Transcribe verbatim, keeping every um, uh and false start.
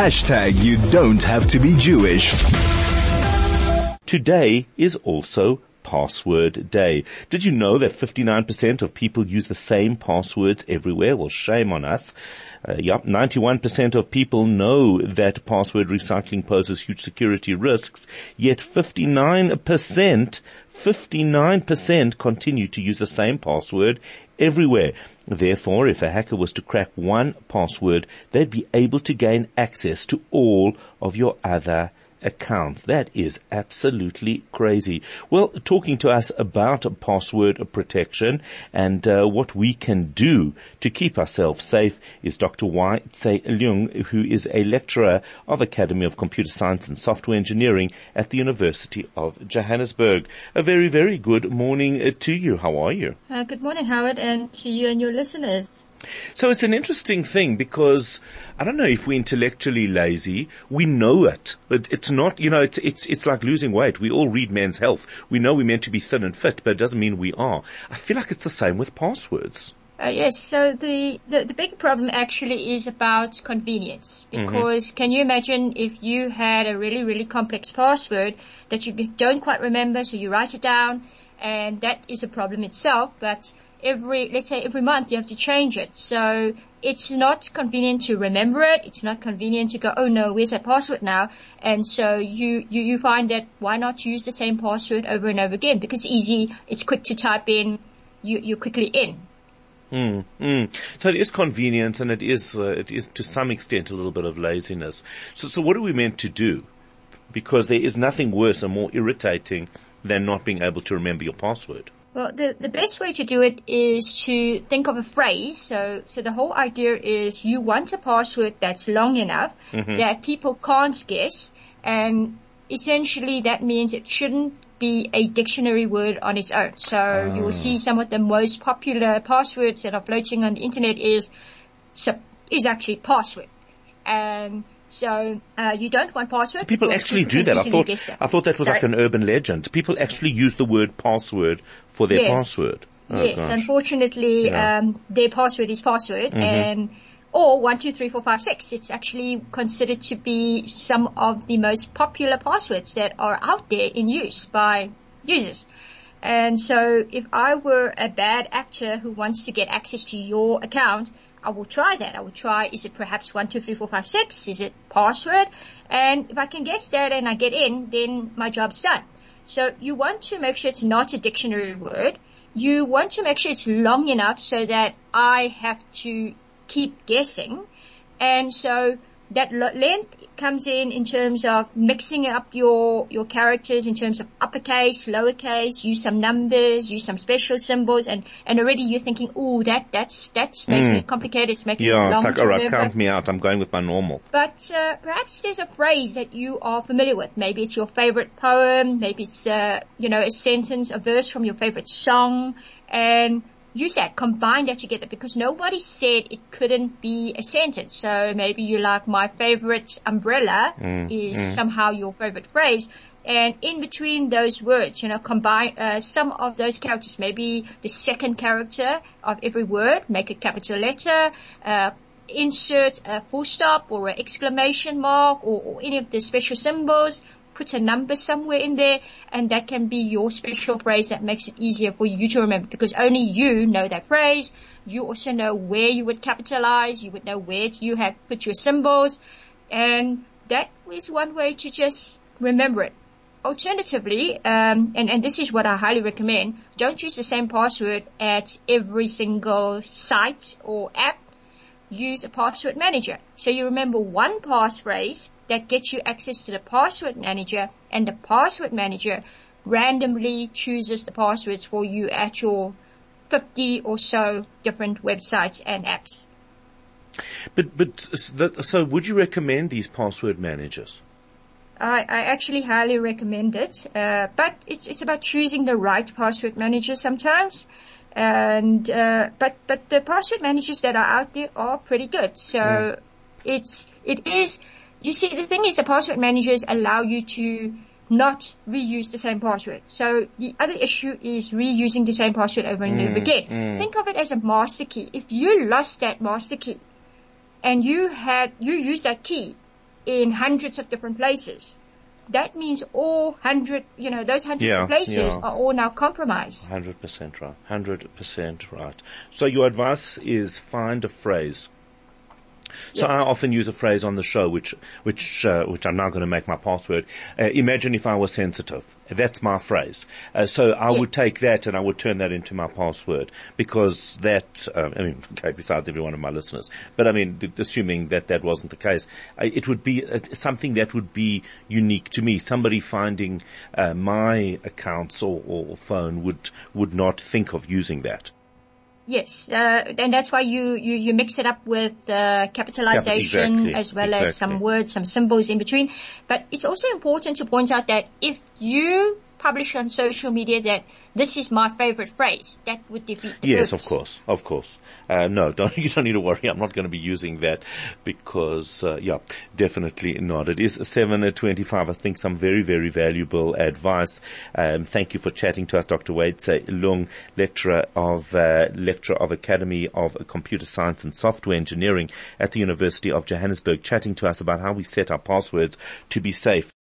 Hashtag you don't have to be Jewish. Today is also Password Day. Did you know that fifty-nine percent of people use the same passwords everywhere? Well, shame on us. Uh, yep, ninety-one percent of people know that password recycling poses huge security risks, yet fifty-nine percent, fifty-nine percent continue to use the same password everywhere. Therefore, if a hacker was to crack one password, they'd be able to gain access to all of your other accounts. That is absolutely crazy. Well, talking to us about password protection and uh, what we can do to keep ourselves safe is Doctor Y Tse Leung, who is a lecturer of Academy of Computer Science and Software Engineering at the University of Johannesburg. A very, very good morning uh, to you. How are you? Uh, good morning, Howard, and to you and your listeners. So it's an interesting thing because I don't know if we're intellectually lazy. We know it, but it's not, you know, it's, it's, it's like losing weight. We all read Men's Health. We know we're meant to be thin and fit, but it doesn't mean we are. I feel like it's the same with passwords. Uh, yes, so the, the, the big problem actually is about convenience. Because mm-hmm. can you imagine if you had a really, really complex password that you don't quite remember, so you write it down, and that is a problem itself, but every, let's say every month you have to change it. So it's not convenient to remember it. It's not convenient to go, oh no, where's that password now? And so you, you, you find that why not use the same password over and over again? Because it's easy, it's quick to type in, you, you're quickly in. Mm, mm. So it is convenient and it is, uh, it is to some extent a little bit of laziness. So, so what are we meant to do? Because there is nothing worse and more irritating than not being able to remember your password. Well, the, the best way to do it is to think of a phrase. So, so the whole idea is you want a password that's long enough mm-hmm. that people can't guess. And essentially that means it shouldn't be a dictionary word on its own. So oh. you will see some of the most popular passwords that are floating on the internet is, is actually password. And So, uh, you don't want password. So people actually do that. I thought, I thought that was Sorry? like an urban legend. People actually use the word password for their yes. password. Oh, yes, gosh. Unfortunately, yeah. um, their password is password mm-hmm. and, or one, two, three, four, five, six. It's actually considered to be some of the most popular passwords that are out there in use by users. And so if I were a bad actor who wants to get access to your account, I will try that. I will try, is it perhaps one, two, three, four, five, six? Is it password? And if I can guess that and I get in, then my job's done. So you want to make sure it's not a dictionary word. You want to make sure it's long enough so that I have to keep guessing. And so that length comes in in terms of mixing up your, your characters in terms of uppercase, lowercase, use some numbers, use some special symbols, and, and already you're thinking, oh, that, that's, that's making mm. it complicated, it's making yeah, it long it's like, to alright, remember. count me out, I'm going with my normal. But, uh, perhaps there's a phrase that you are familiar with. Maybe it's your favorite poem, maybe it's, uh, you know, a sentence, a verse from your favorite song, and use that, combine that together, because nobody said it couldn't be a sentence. So maybe you like my favorite umbrella mm, is mm. somehow your favorite phrase. And in between those words, you know, combine, uh, some of those characters, maybe the second character of every word, make a capital letter, uh, insert a full stop or an exclamation mark or, or any of the special symbols. Put a number somewhere in there, and that can be your special phrase that makes it easier for you to remember, because only you know that phrase. You also know where you would capitalize, you would know where you had put your symbols, and that is one way to just remember it. Alternatively, um, and, and this is what I highly recommend, don't use the same password at every single site or app. Use a password manager. So you remember one passphrase that gets you access to the password manager, and the password manager randomly chooses the passwords for you at your fifty or so different websites and apps. But, but, so would you recommend these password managers? I, I actually highly recommend it, uh, but it's, it's about choosing the right password manager sometimes. And, uh, but, but the password managers that are out there are pretty good. So mm. it's, it is, you see, the thing is the password managers allow you to not reuse the same password. So the other issue is reusing the same password over and mm. over again. Mm. Think of it as a master key. If you lost that master key and you had, you used that key in hundreds of different places, that means all hundred, you know, those hundreds Yeah, of places yeah. are all now compromised. one hundred percent right. one hundred percent right. So your advice is find a phrase. So Yes. I often use a phrase on the show, which, which, uh, which I'm now going to make my password. Uh, imagine if I was sensitive. That's my phrase. Uh, so I Yeah. would take that and I would turn that into my password because that, uh, I mean, okay, besides every one of my listeners, but I mean, th- assuming that that wasn't the case, uh, it would be uh, something that would be unique to me. Somebody finding, uh, my accounts or, or phone would, would not think of using that. Yes, uh, and that's why you, you, you mix it up with uh, capitalization Exactly, as well exactly. as some words, some symbols in between. But it's also important to point out that if you publish on social media that this is my favorite phrase, that would defeat the Yes, purpose. of course, of course. Uh, no, don't, you don't need to worry. I'm not going to be using that because, uh, yeah, definitely not. It is seven twenty-five. I think some very, very valuable advice. Um, thank you for chatting to us, Doctor Wade Long, lecturer of, uh, lecturer of Academy of Computer Science and Software Engineering at the University of Johannesburg, chatting to us about how we set our passwords to be safe.